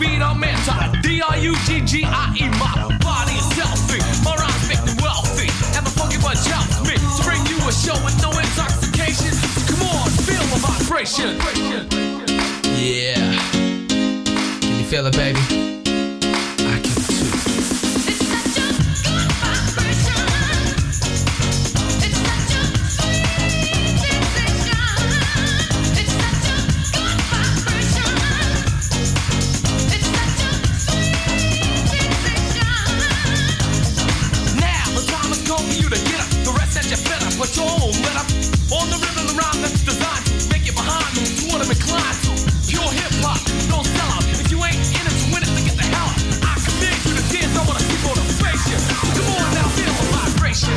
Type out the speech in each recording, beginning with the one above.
feet are mental. D-R-U-G-G-I-E, my body is healthy. My rhymes make me wealthy. And the funky bunch helps me to bring you a show with no intoxication. Come on, feel the vibration. Yeah. Can you feel it, baby? I can too. It's such a good vibration. It's such a sweet sensation. It's such a good vibration. It's such a sweet sensation. Now the time has come for you to get up. The rest that you fed up, but you won't let up. On the rhythm and rhyme that's designed to make it behind you. You want to incline to pure hip hop. Don't sell out. If you ain't in it to win it, then get the hell out. I command you to dance. I want to see motivation. Come on now, feel the vibration.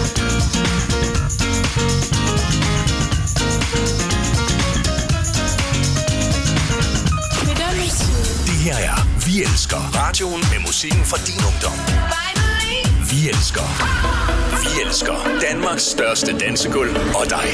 Det her er Vi Elsker. Radioen med musikken fra din ungdom. Vi elsker. Vi elsker Danmarks største dansegulv og dig.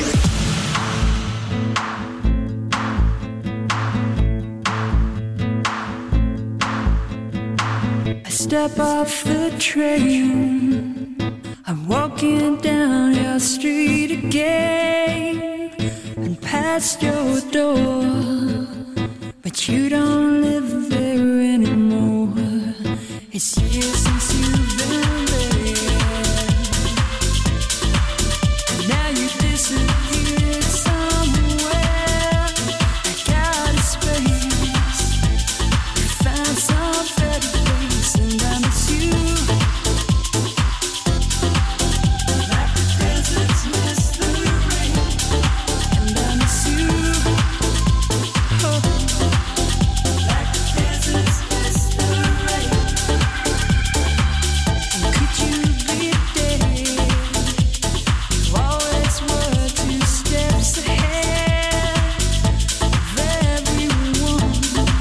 I step off the train. I'm walking down your street again and past your door, but you don't live there anymore. It's years since you've been there. Now you disappeared somewhere. I got a space. You found some better place, and I miss you. Like the deserts miss the rain, and I miss you. Oh. Like the deserts miss the rain. And could you be there? You always were 2 steps ahead of everyone.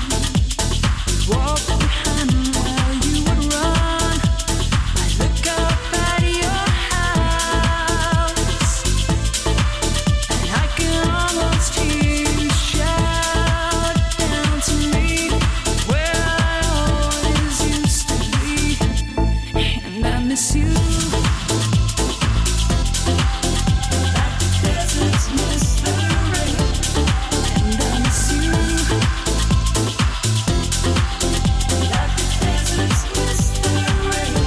Walk behind while you would run. I look up at your house, and I can almost hear you shout down to me where I always used to be, and I miss you. Like the deserts miss the rain, and I miss you. Like the deserts miss the rain.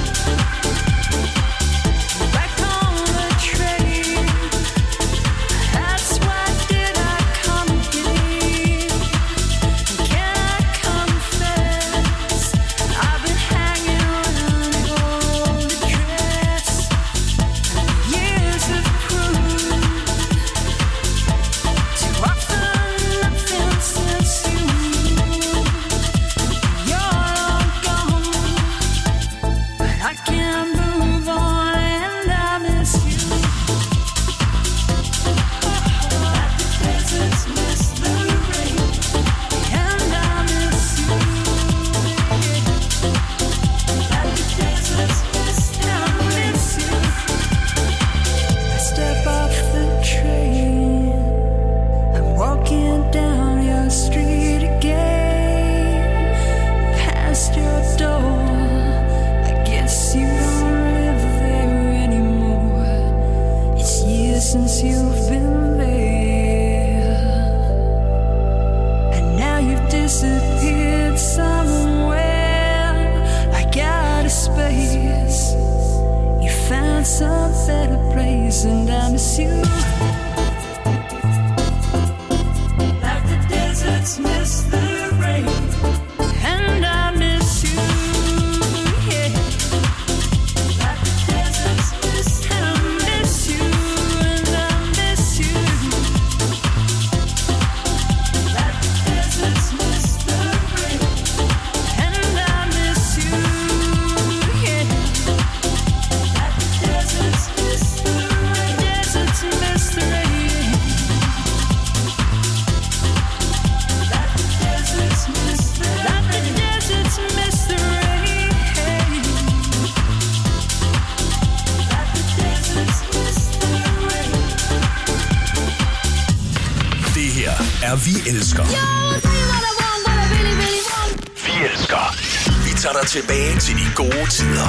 Back on the train. That's why did I come again? Can I confess? I've been hanging around your old address. Years have proved too often nothing since you. You're long gone, but I can't move on, and I miss you. Like the deserts miss the rain, and I miss you. Like the deserts miss, I miss you. I step off the train. I'm walking down your street again, past your door. I guess you don't live there anymore. It's years since you've been there, and now you've disappeared somewhere. I got a space. You found some better place, and I miss you. Like the deserts miss the rain, and I miss you. Yeah. Like the deserts miss, I miss you, and I miss you. Like the deserts miss the rain, and I miss you. Yeah. Like the deserts miss the rain, deserts miss the rain. Like the deserts miss the rain, like the deserts miss the rain. Like the deserts miss the rain. Det her er Vi Elsker. Yo, I'll tell you what I want, what I really, really want. Vi elsker. Vi tager dig tilbage til de gode tider.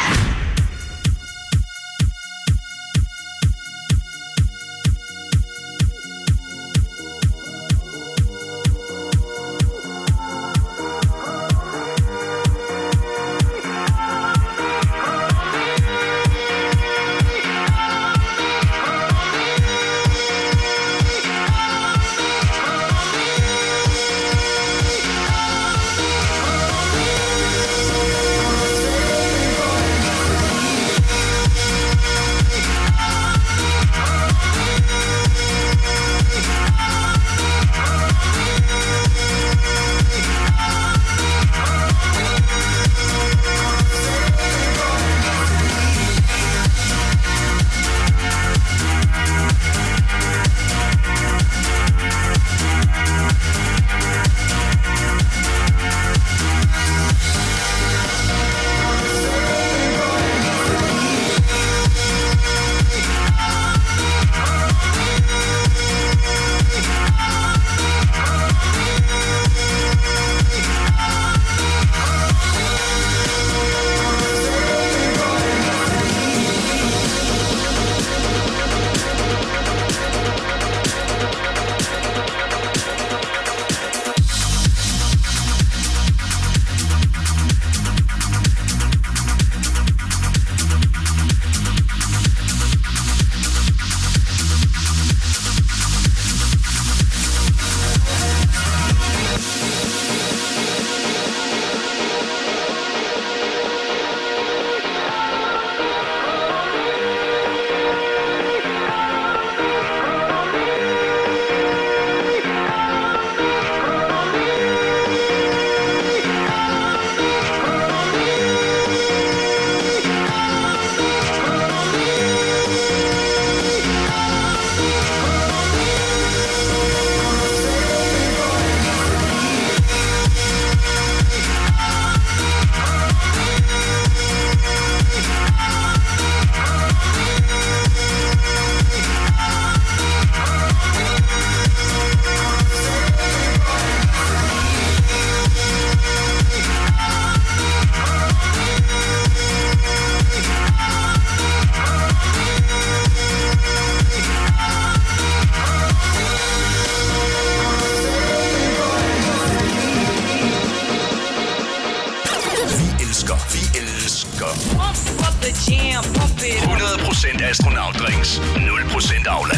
jam, pump it. 100% astronautdrinks, 0% Aula.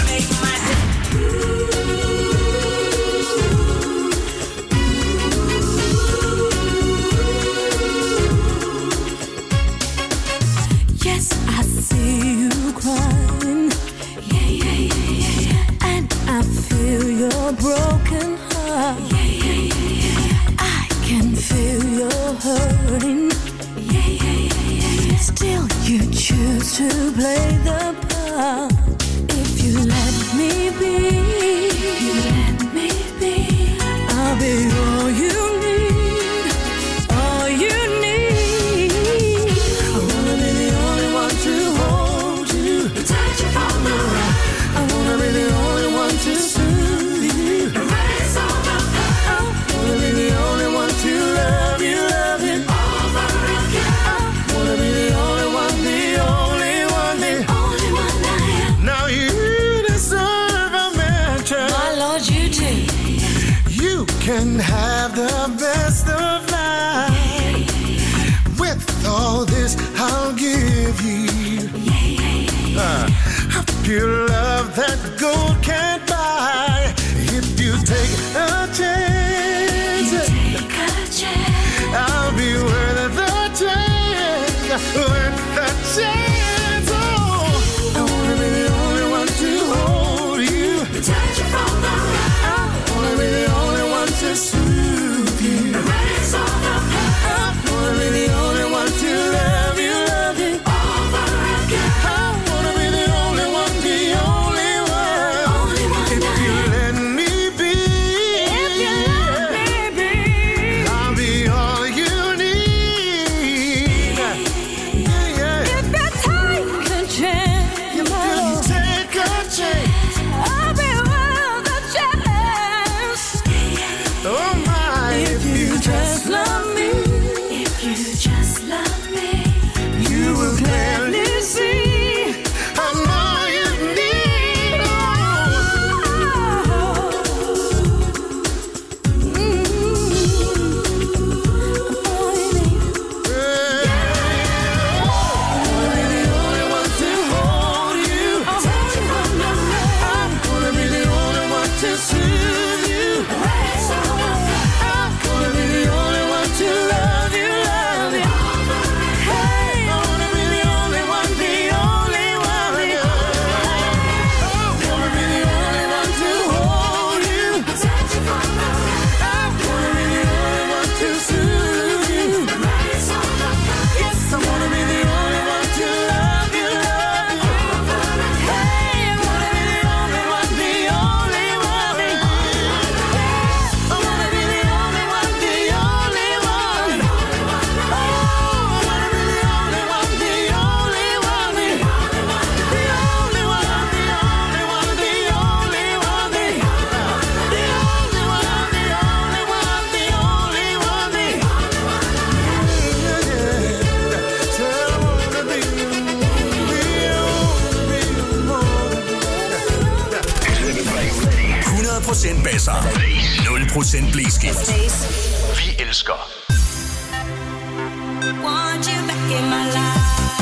Yes, I see you crying. Yeah, yeah, yeah, yeah, yeah. And I feel your broken heart. Yeah, yeah, yeah, yeah. I can feel your hurting. Yeah, yeah, yeah, yeah, yeah. Still, you choose to play the part. If you let me be, you let me be. I'll be all you need, all you need. I wanna be the only one to hold you, touch you from the right. I wanna be the only one to soothe you, erase all the pain. I wanna be the only one to love you over again. I wanna be the only one, the only one, the only one I am. Now you deserve a mansion. My Lord, you do. You can have the best of life. With all this, I'll give you a pure love that gold can't buy. If you take a chance, I'll be worth the chance, worth the chance. Oh, I wanna be the only one to hold you, Touch you from the right. I wanna be the only one to soothe you, Erase all the pain. I wanna be the only one to love you Over again. I wanna be the only one, the only one. 0% basser. 0% blæskift. Vi elsker. Want you back in my life.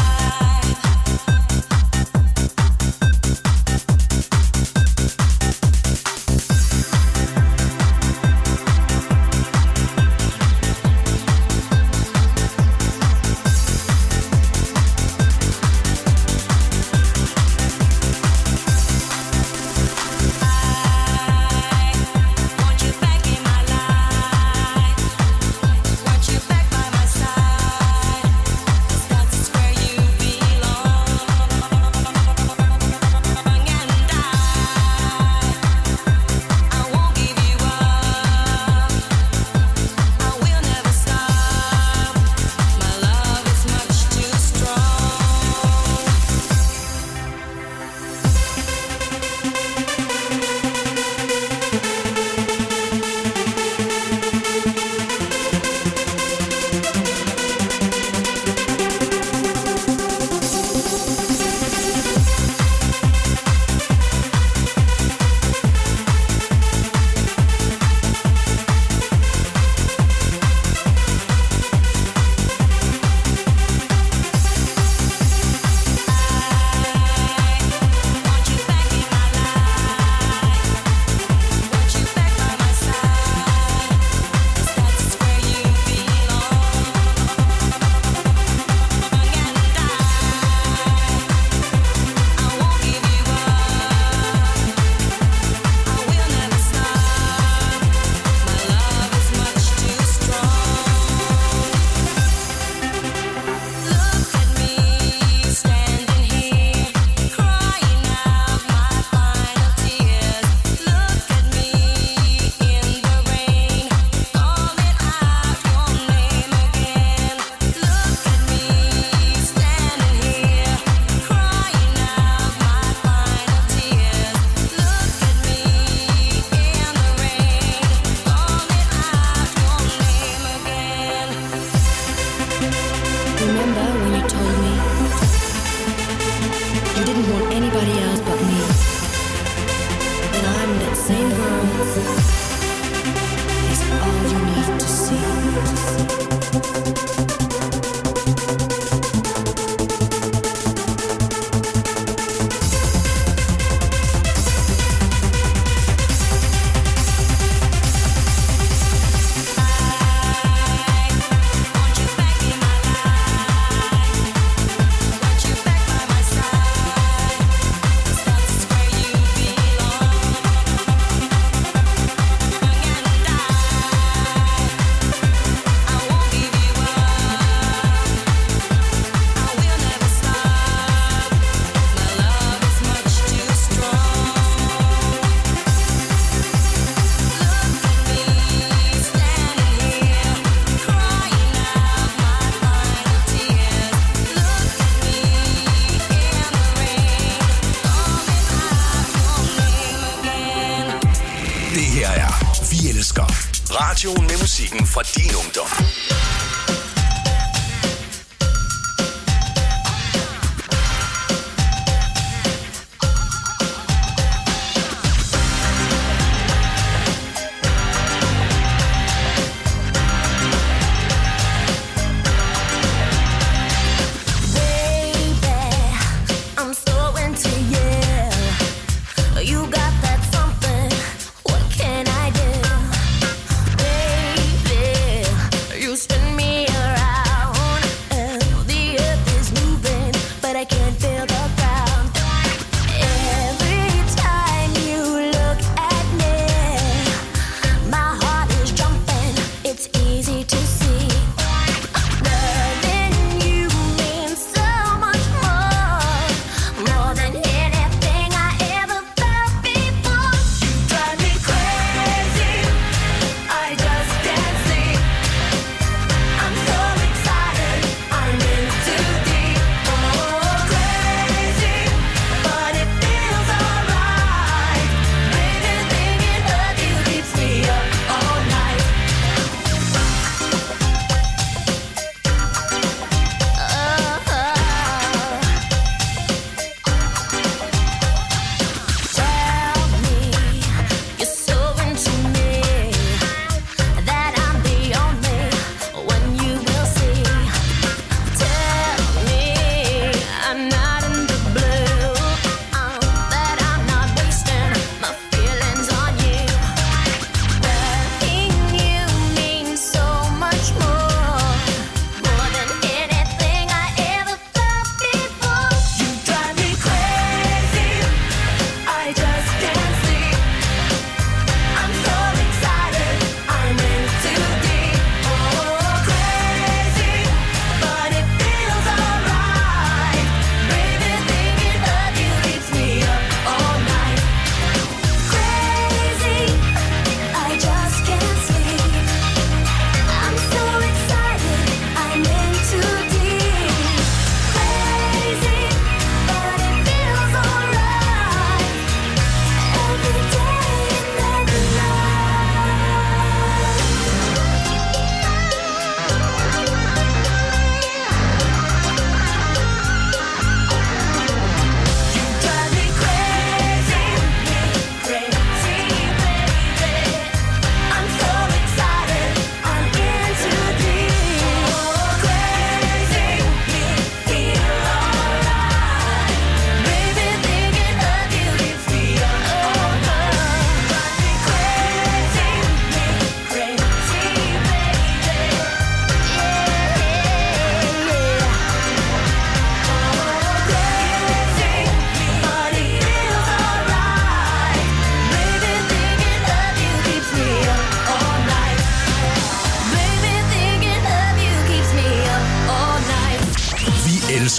Radioen med musikken fra din ungdom. Spin me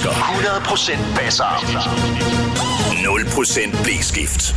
elsker 100% basser. 0% blæskift.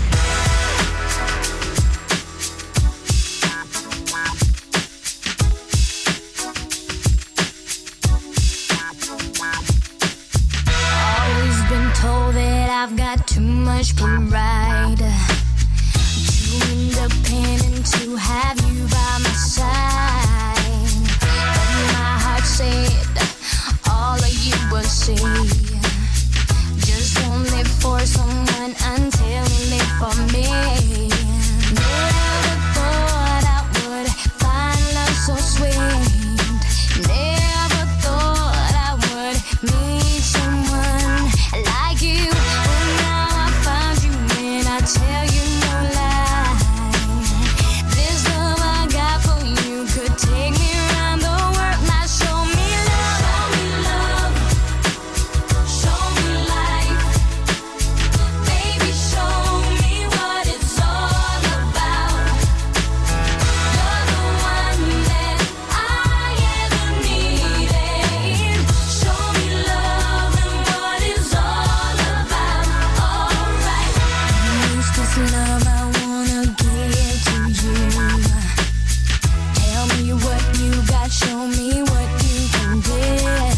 I've got too much pride, too independent to have you by my side. But my heart said all of you will see. Just won't live for someone until you live for me. Never thought I would find love so sweet. Never thought I would meet someone like you. Tell you no lie. This love I got for you could take me around the world. Now show me love, show me life. Baby, show me what it's all about. You're the one that I ever needed. Show me love and what it's all about. Alright. This love I wanna give to you. Tell me what you got, show me what you can do.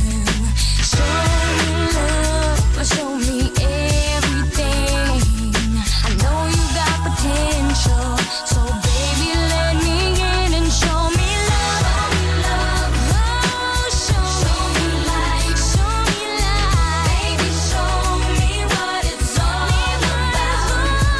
Show me love, show me everything. I know you got potential, so baby let me in and show me love. Oh, show me light, show me light. Baby, show me what it's all about.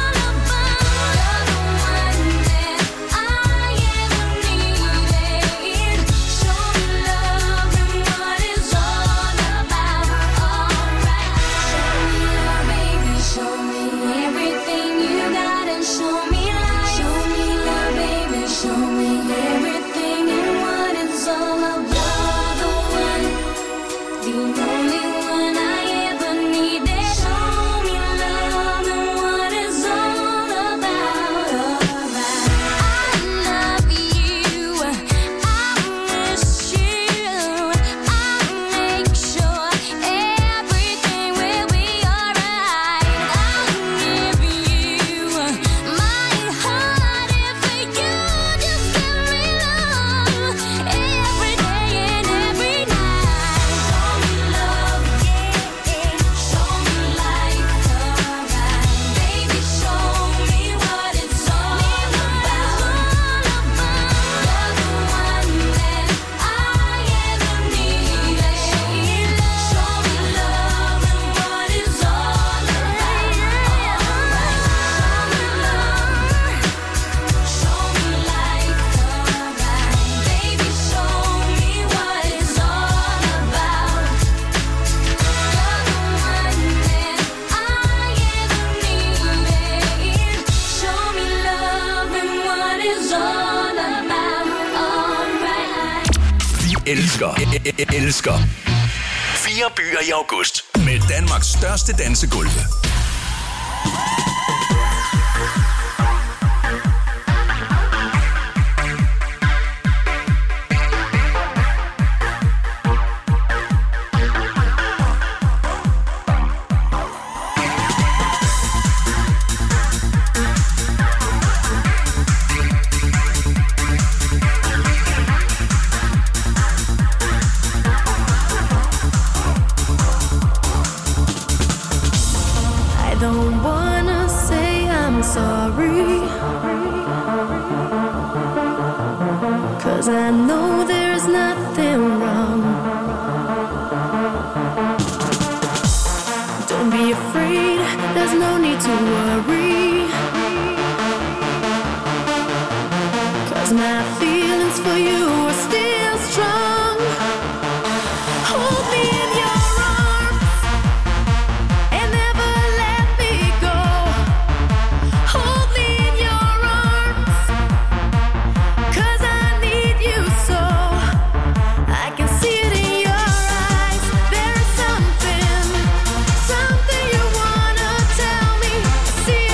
You're the one that I ever needed. Show me love and what it's all about. Alright. Show me love, baby. Show me everything you got and show me life. Show me love, baby. Show me everything and what it's all about. You're the one, the only one I ever needed. Show me love and what it's all about. Alright. I love you, I miss you. I'll make sure everything will be alright. I'll give you my heart if you just give me love every day and every night. Show me love, yeah. Show me life, alright. Baby, show me what it's all about. You're the one that I ever needed. Show me love and what it's all about. Show me life, alright. Baby, show me what it's all about. You're the one that I ever needed. Show me love and what it's all about. Alright. Vi elsker 4 byer i august med Danmarks største dansegulve. I don't wanna say I'm sorry, 'cause I know there's nothing wrong. Don't be afraid, there's no need to worry, 'cause my feelings for you are still strong. Hold me in your arms and never let me go. Hold me in your arms, 'cause I need you so. I can see it in your eyes. There is something you wanna tell me. I see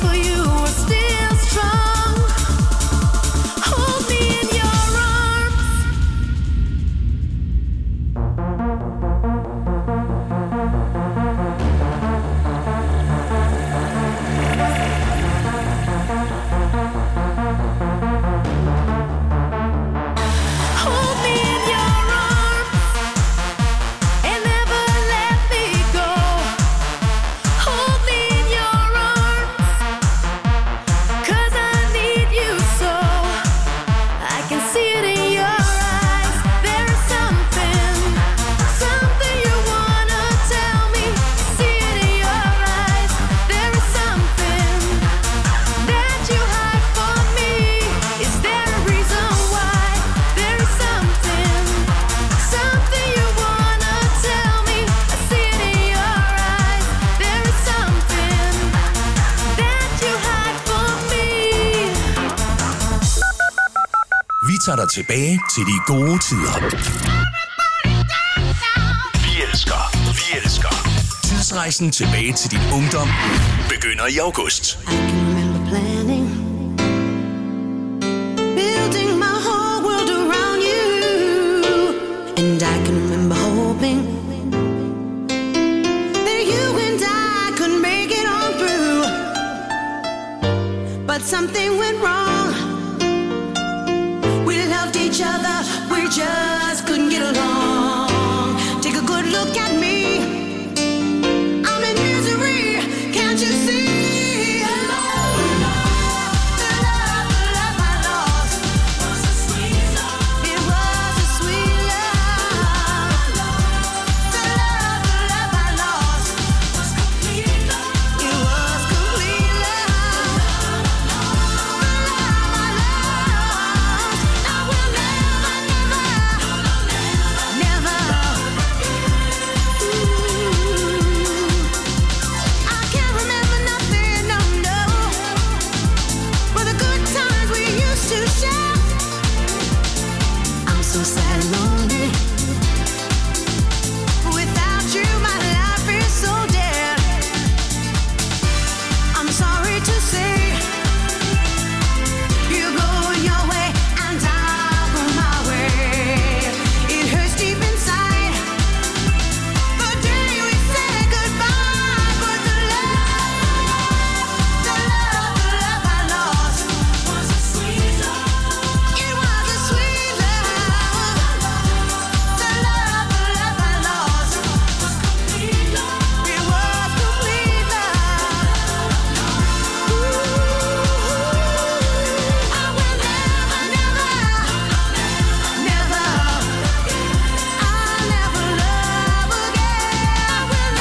for you are still strong. Hold me in your arms. Hold me in your arms and never let me go. Hold me in your arms, 'cause I need you so. I can see it in your eyes. There is something you wanna tell me. See it in your eyes. There is something that you hide from me. Is there a reason why? There is something you wanna tell me. I see it in your eyes. There is something that you hide from me. Vi tager dig tilbage til de gode tider. Vi elsker. Tidsrejsen tilbage til din ungdom begynder i august. I can remember planning, building my whole world around you, and I can remember hoping that you and I could make it on through. But something went wrong. We loved each other, we just couldn't get along. Take a good look at me. I'm in misery, can't you see? The love I lost was a sweet love. It was a sweet love. The love I lost was complete love. It was complete love. The love I lost, I will never, never. I can't remember nothing, no. But the good times we used to share. I'm so sad and lonely. Without you, my life is so dead. I'm sorry to say, you go your way and I'll go my way. It hurts deep inside. The day we said goodbye, but the love I lost was a sweet love. It was a sweet love. The love I lost was complete love. It was complete love. I will never, I'll never love again. I will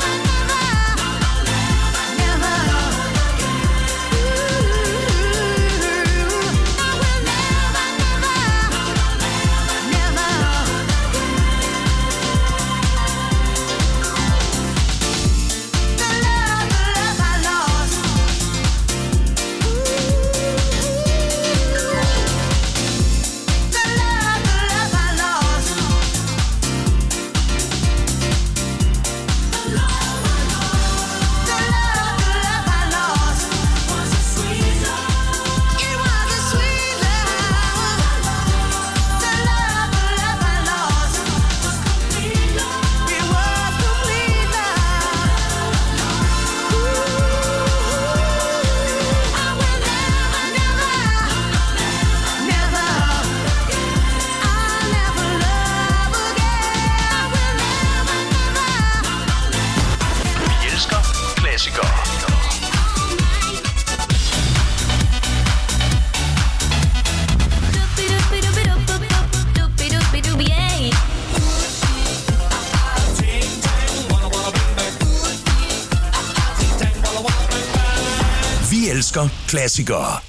elsker klassikere.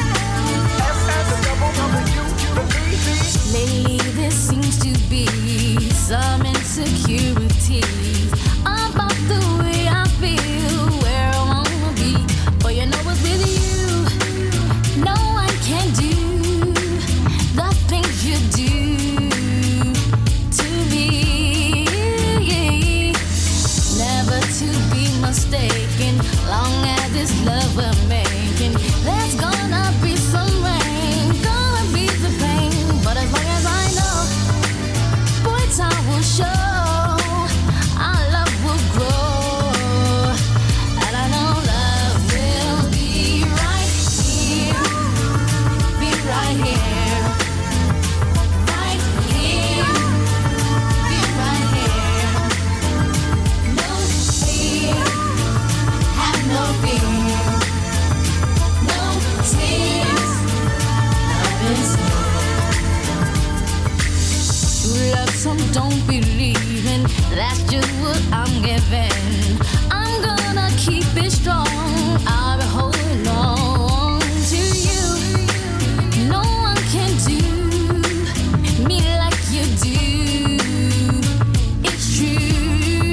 Lately, this seems to be some insecurities about the way I feel, where I wanna be. But you know it's with you, no one can do the things you do to me. Never to be mistaken, long as this love we're making, there's gonna be some rain, gonna be the pain. But as long as I know, boy, time will show, our love will grow. And I know love will be right here, be right here, right here, be right here. No fear, have no fear, no tears, love is true love, some don't believe in, that's just what I'm giving. I'm gonna keep it strong, I'll be holding on to you. No one can do me like you do, it's true.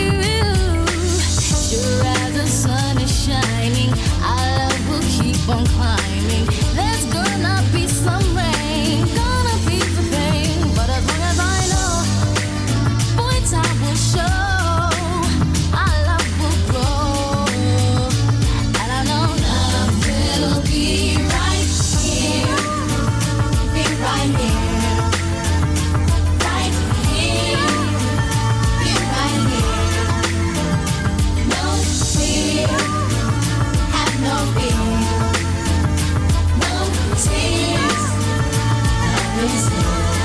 Sure as the sun is shining, our love will keep on climbing. There's gonna be some rain, gonna be the pain. But as long as I know, boy, time will show, our love will grow. And I know love will be right here, be right here, right here, be right here. No fear, have no fear, no tears, love is here.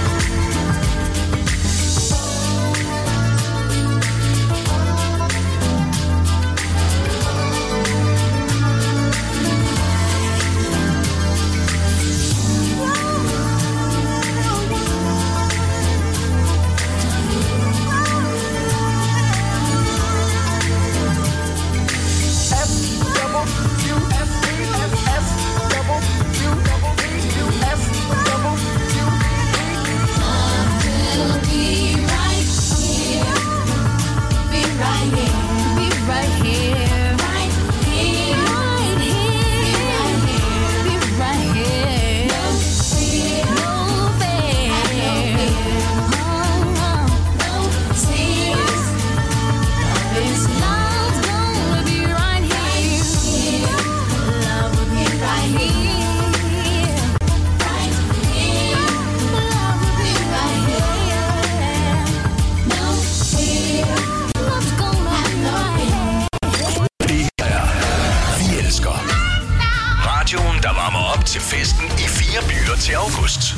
Will be right here, be right here, be right here, right here, right here, be right here. No fear, no fear, no tears. Love's gonna be right here. Love will be right here, right here. Love will be right here. No fear, love's gonna be right here. Det er Vi Elsker. Radioen, der varmer op til festen i 4 byer til august.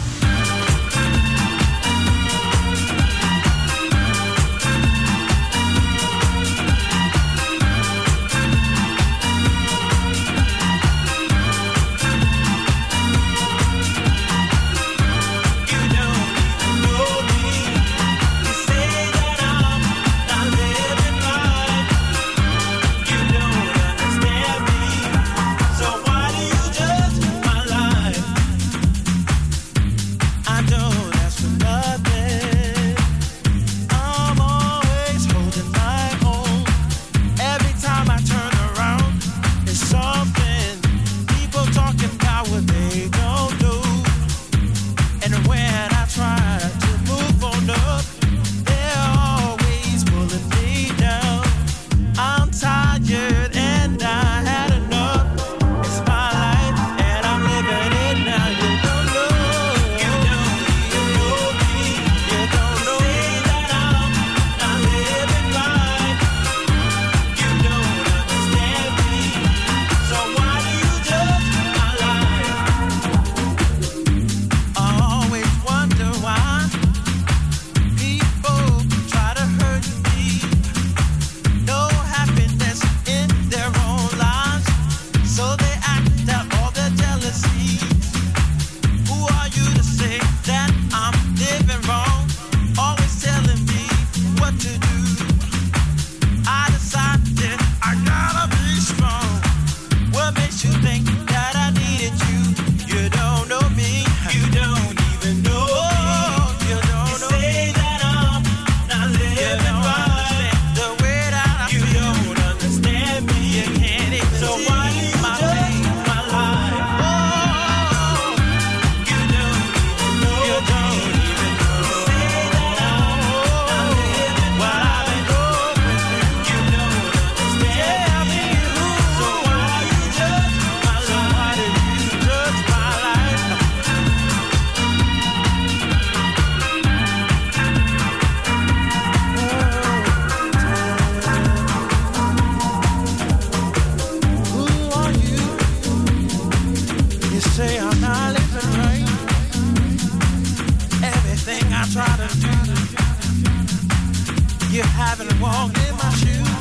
you haven't walked in my shoes.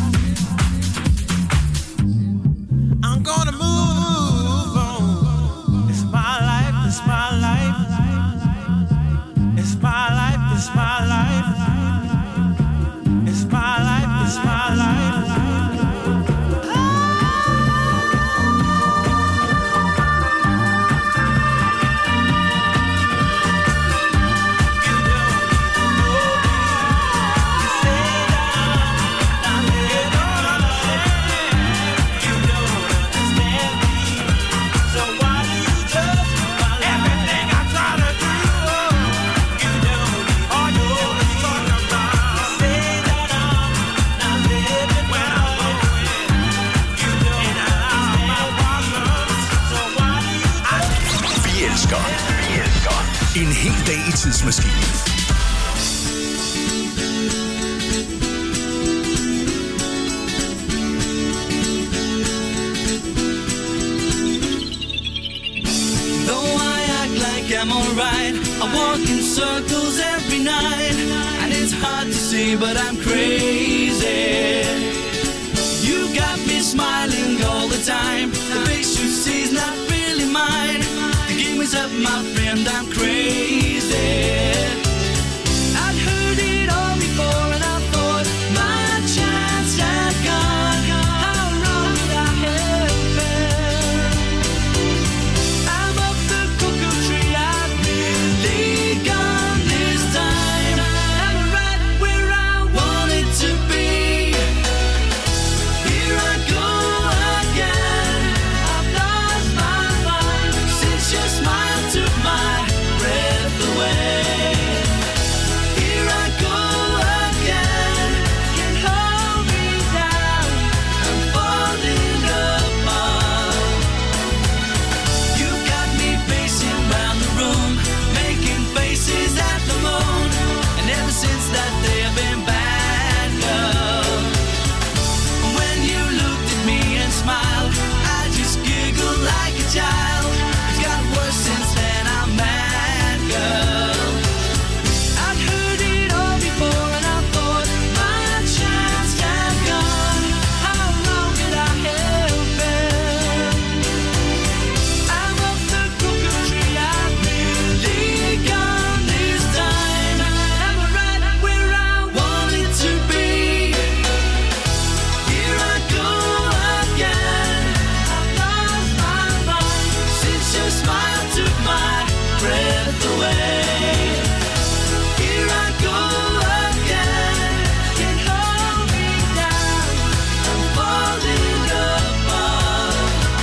I'm gonna move on. It's my life, it's my life. It's my life, it's my life. It's my life, it's my life. En hel dag i tidsmaskinen. Though I act like I'm alright, I walk in circles every night, and it's hard to see, but I'm crazy. You got me smiling all the time. The face you see is not really mine. The game is up, my friend, I'm crazy. I'd heard it all before and I thought my chance had gone. How wrong did I have been? I'm up the cuckoo tree, I've really gone this time. I'm right where I wanted to be. Here I go again. I've lost my mind since your smile took my breath away. Here I go again. Can't hold me down. I'm falling apart. You got me pacing round the room, making faces at the moon. And ever since that day I've been bad, girl. When you looked at me and smiled, I just giggled like a child. It's got worse since then, I'm mad, girl. I'd heard it all before and I thought my chance had gone. How wrong did I have been? I'm up the cuckoo tree, I've really gone this time. I'm right where I wanted to be. Here I go again. I've lost my mind since your smile took my breath away. Here I go again. Can't hold me down. I'm falling apart.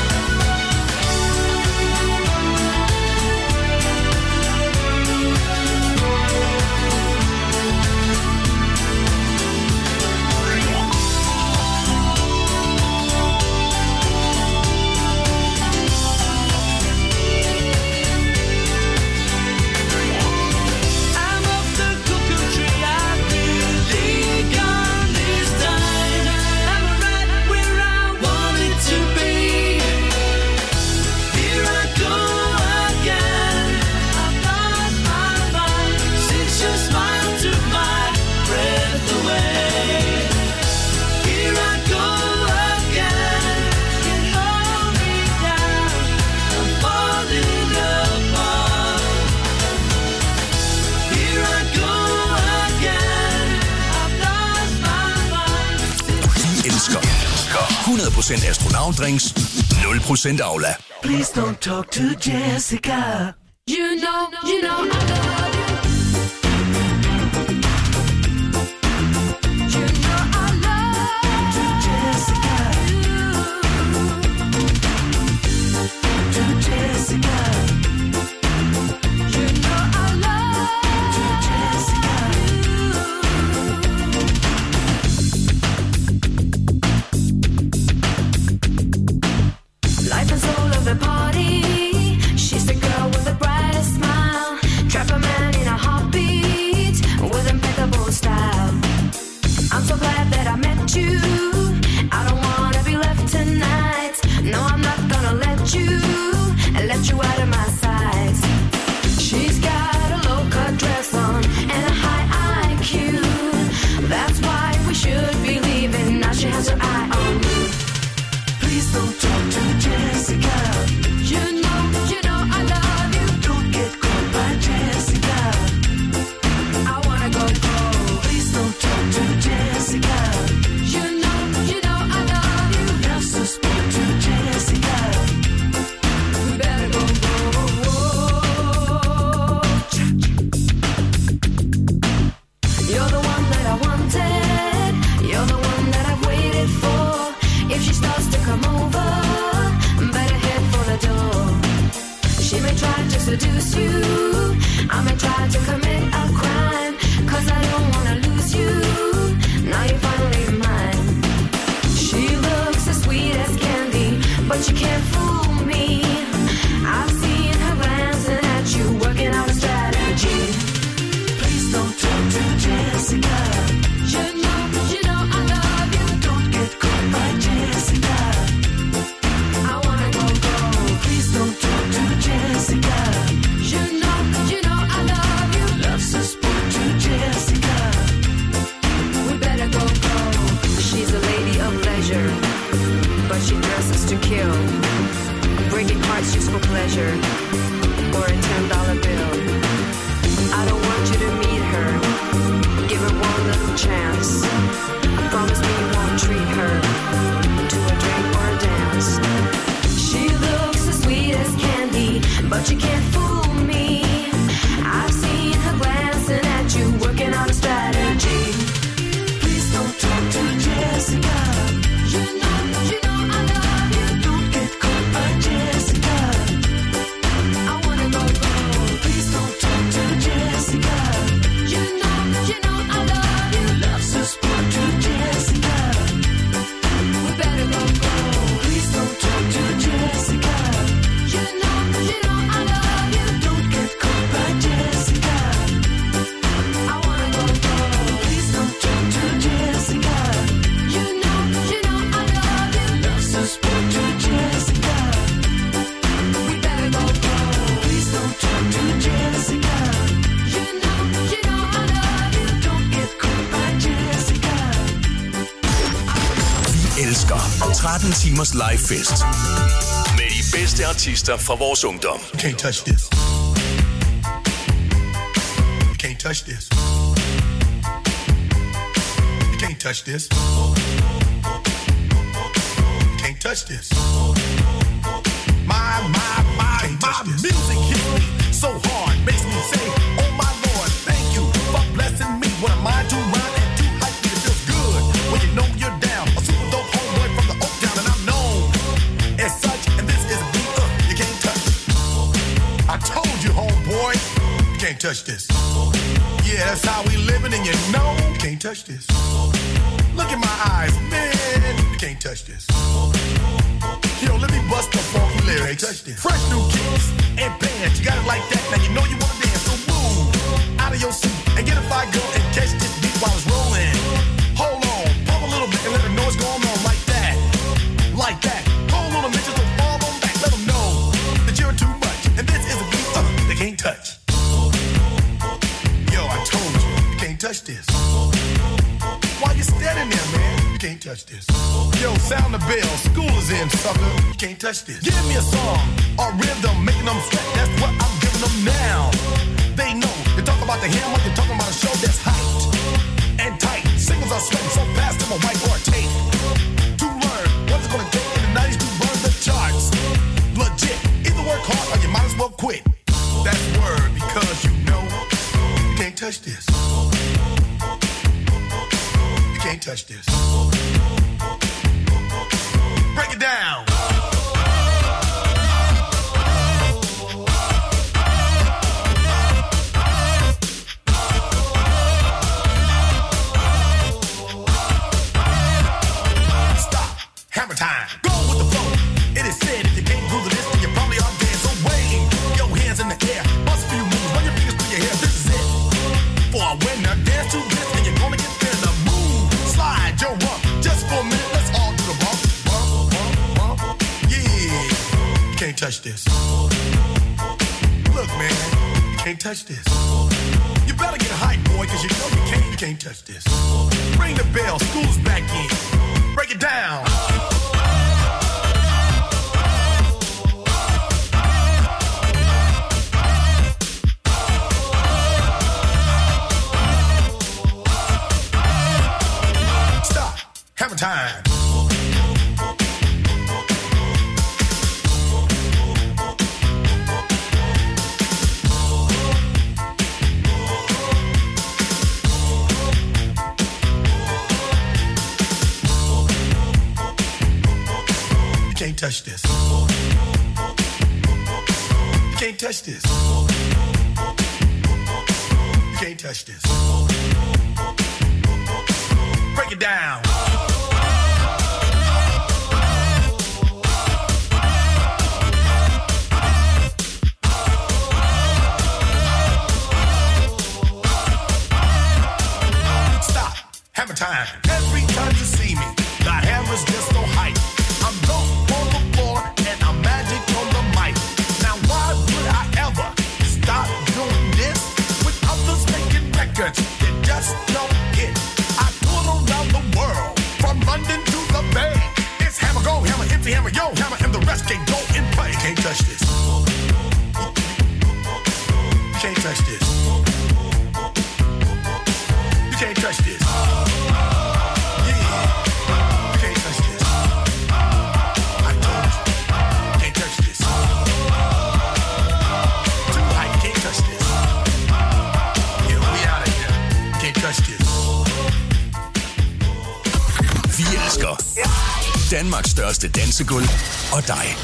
I'm up the cuckoo tree, I've really gone this time. I'm right where I wanted to be. Here I go again. I've lost my mind since your smile took my breath away. Here I go again. Can't hold me down. I'm falling apart. Here I go again. I've lost my mind. Vi elsker 100% astronautdrinks, 0% Aula. Please don't talk to Jessica. You know I love you. You know I love Jessica, to Jessica, you. Know I love Jessica. Life is all of the party. She's the girl with the brightest smile. Trap a man seduce you. I may try to commit a crime, 'cause I don't wanna lose you. Now you're finally mine. She looks as sweet as candy, but you can't fool me. I've seen her glancing at you, working out a strategy. Please don't talk to Jessica. You know I love you. Don't get caught by Jessica. I wanna go. Please don't talk to Jessica. You know I love you. Love's a sport to Jessica. We better go. She's a lady of leisure, but she dresses to kill. Breaking hearts just for pleasure, or a $10 bill. I don't want you to meet her. Give her one little chance. Promise me you won't treat her to a drink or a dance. She looks as sweet as candy, but you can't fool me. I've seen her glancing at you, working out a strategy. Please don't talk to Jessica. You know I love you. Don't get caught by Jessica. I wanna go. Please don't talk to Jessica. You know I love you. Love's a sport to Jessica. We better go. Please don't talk to Jessica. You know I love you. Don't get caught by Jessica. I wanna go. Please don't talk to Jessica. You know I love you. Love's a sport to Jessica. We better go. Please don't talk to Jessica. You know I love you. Don't get caught by Jessica. Vi elsker 13 timers live fest med de bedste artister fra vores ungdom. You can't touch this. You can't touch this. You can't touch this. You can't touch this. My music hits me so hard, makes me say, oh my Lord, thank you for blessing me. What am I to rhyme and too hype? It feels good when you know you're down. A super dope homeboy from the Oak Town, and I'm known as such. And this is a beat you can't touch. I told you, homeboy, you can't touch this. Yeah, that's how we living, and you know you can't touch this. Look in my eyes, man, you can't touch this. Yo, let me bust the funky lyrics. Fresh new kicks and bands, you got it like that. Now you know you wanna dance, so move out of your seat and get a fire girl and catch this beat while it's rolling. Hold on, pump a little bit and let them know what's going on like that, like that. Hold on a minute, just don't fall on back. Let them know that you're too much, and this is a beat they can't touch. Yo, I told you, you can't touch this. Why you standing there, man? You can't touch this. Yo, sound the bell. School is in, sucker. You can't touch this. Give me a song or rhythm, making them sweat. That's what I'm giving them now. They know. You talk about the hammer, you're talking about a show that's hyped and tight. Singles are sweating so fast, them a whiteboard tape. To learn what's it gonna take in the 90s to burn the charts. Legit. Either work hard or you might as well quit. That's word, because you know you can't touch this. Can't touch this. Break it down. Stop. Hammer time. Go with the flow. It is said if you can't groove this, then you probably are dead. So wave your hands in the air. Bust a few moves. Run your fingers through your hair. This is it. For a winner, dance to this, and you're gonna get there. The move. Slide your rump. Just for a minute, let's all do the bump. Bump. Yeah. You can't touch this. Look, man. You can't touch this. You better get hype, boy, because you know you can't touch this. Ring the bell. School's back in. Break it down. Hammer time. You can't touch this. You can't touch this. You can't touch this. Break it down. Stop. Hammer time. Every time you see me, the hammer's just no height. I'm low on the floor and I'm magic on the mic. Now why would I ever stop doing this with others making records that just don't hit? I tour around the world, from London to the Bay. It's hammer go, hammer empty, hammer yo, hammer, and the rest can go and play. You can't touch this. You can't touch this. You can't touch this. Vi elsker Danmarks største dansegulv og dig.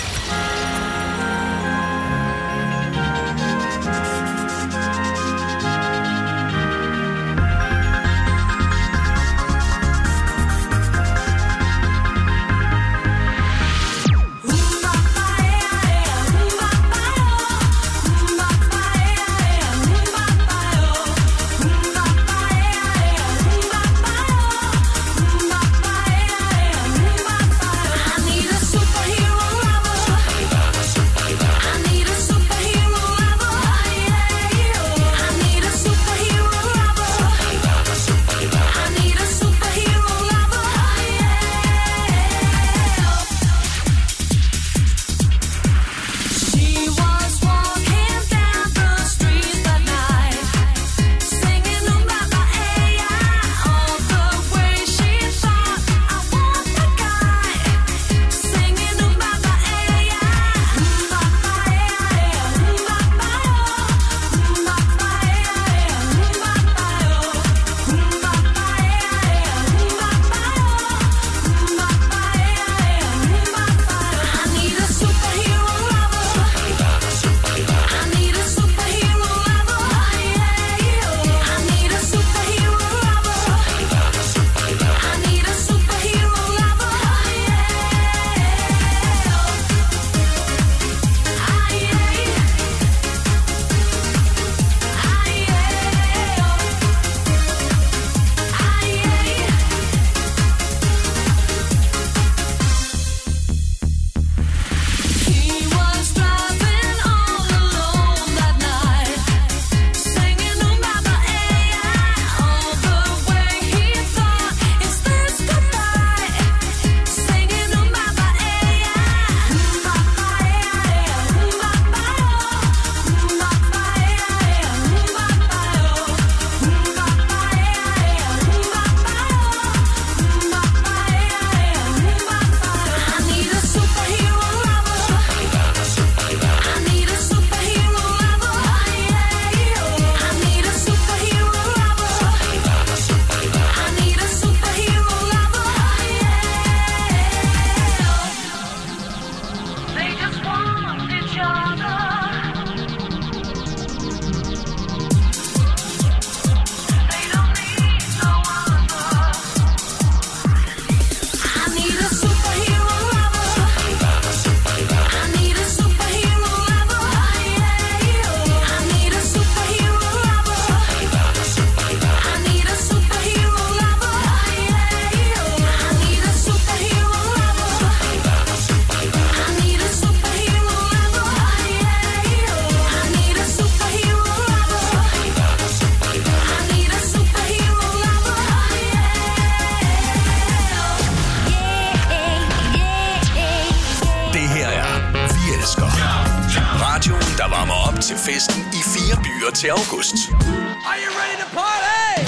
til festen i 4 byer til august. Are you ready to party?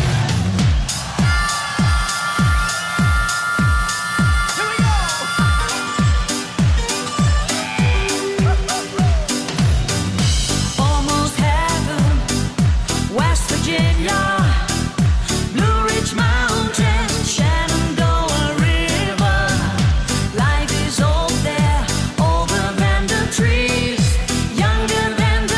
Here we go! Almost heaven, West Virginia, Blue Ridge Mountain, Shenandoah River. Life is old there, older than the trees, younger than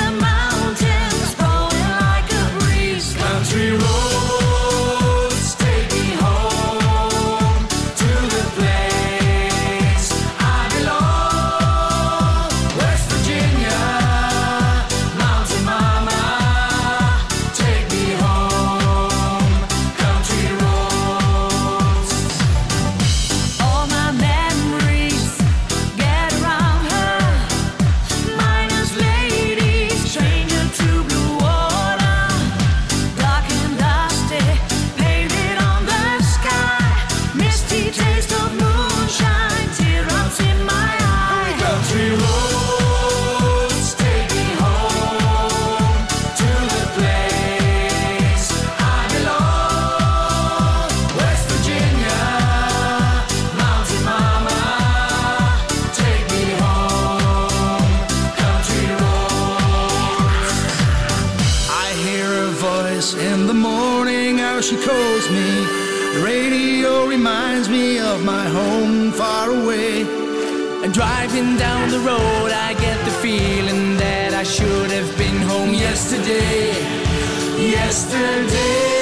Radio reminds me of my home far away. And driving down the road, I get the feeling that I should have been home yesterday. Yesterday.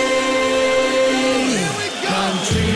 Country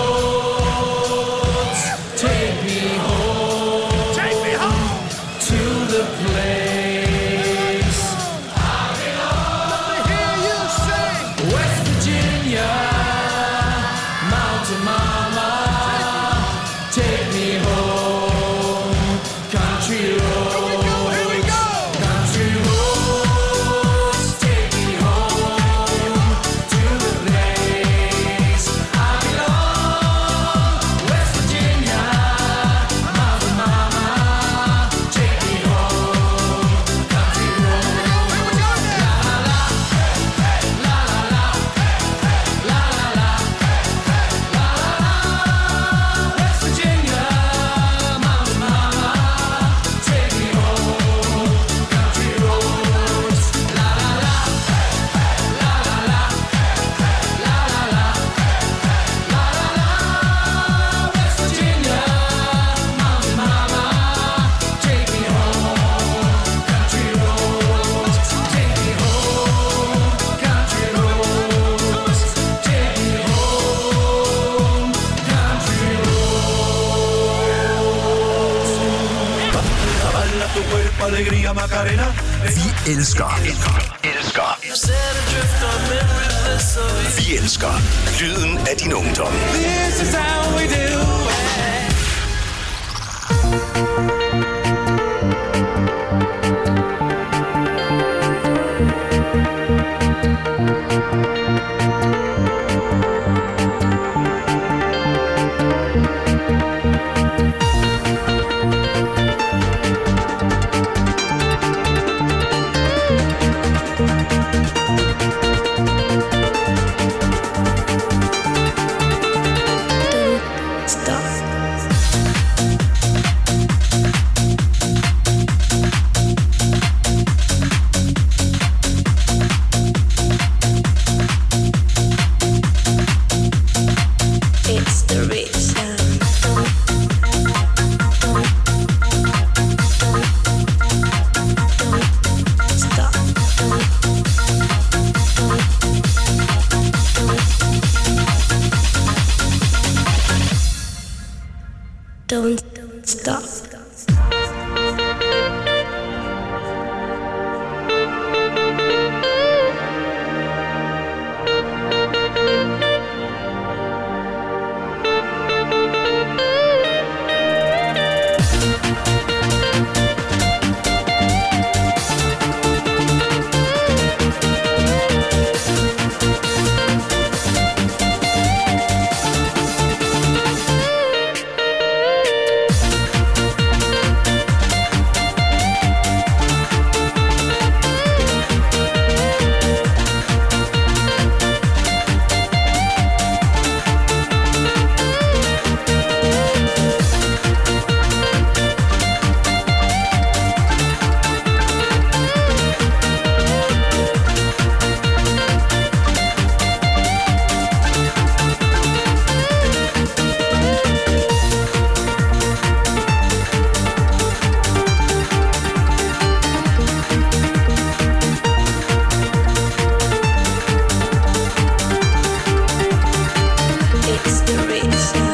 roads, take me home. Take me home to the place I belong. Let me hear you sing. West Virginia, Mountain Mama, take me home. Country roads, here we go. Country roads, take me home to the place I belong. West Virginia, Mountain Mama, take me home. Country roads, la la la, la la la, la la la, la la la. West Virginia, Mountain Mama, take me home. Country roads, la la la, la la la, la la la, la la la. West Virginia, Mountain Mama, take me home. Country roads, take me home. Country roads, take me home. Country Baila tu cuerpo, alegría, Macarena. Vi elsker. Vi elsker lyden af din ungdom. This is how we do it. It's the reason. Stop. Don't stop. It's the reason.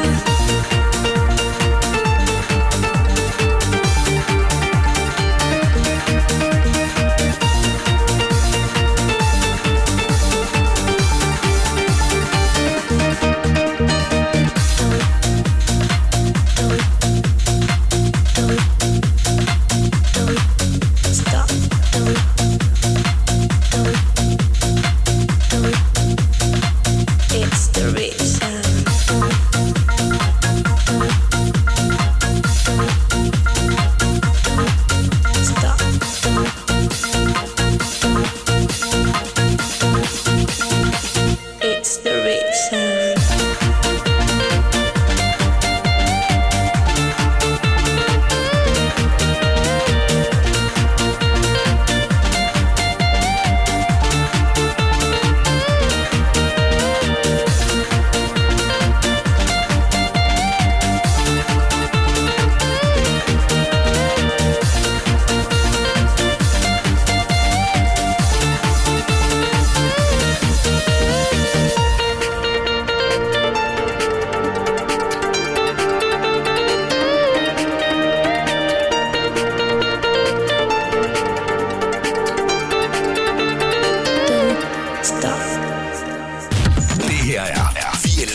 Stop. It's the reason. Stop. It's the reason.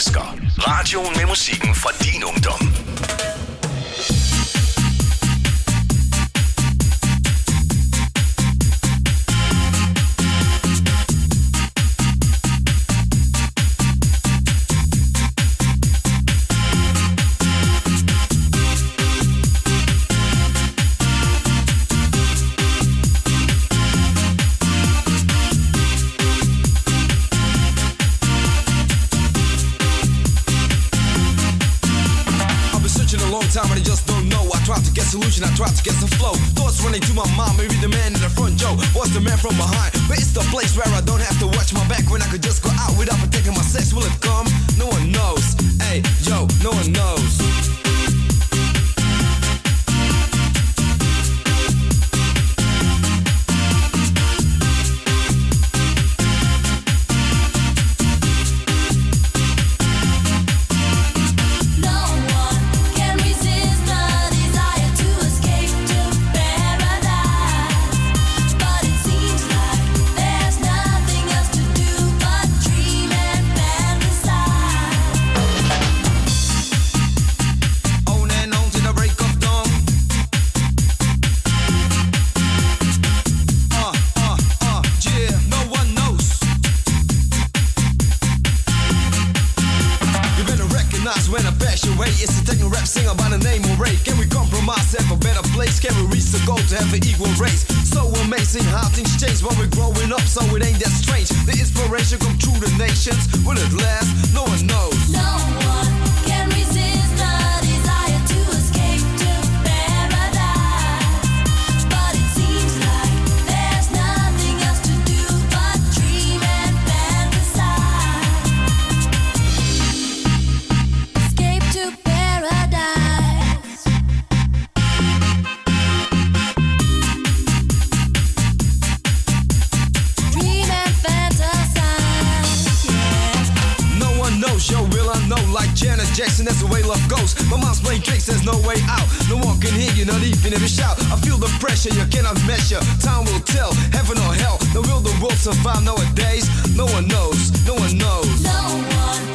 elsker. Radioen med musikken fra din ungdom. Time and I just don't know. I tried to get solution, I tried to get some flow. Thoughts running to my mind, maybe the man in the front, Joe was the man from behind. But it's the place where I don't have to watch my back, when I could just go out without protecting my sex. Will it come? No one knows. Hey, yo, no one knows. When I pass your way, it's a techno rap singer by the name of Ray. Can we compromise, have a better place? Can we reach the goal to have an equal race? So amazing how things change when we're growing up, so it ain't that strange. The inspiration come through the nations. Will it last? No one knows. No one can resist the desire to escape to paradise. But it seems like there's nothing else to do but dream and fantasize. Escape to paradise. Dream and fantasize. Yeah. No one knows, yo, will I know? Like Janet Jackson, that's the way love goes. My mind's playing tricks, there's no way out. No one can hear you, not even if you shout. I feel the pressure, you cannot measure. Time will tell, heaven or hell. Now will the world survive nowadays? No one knows, no one knows. No one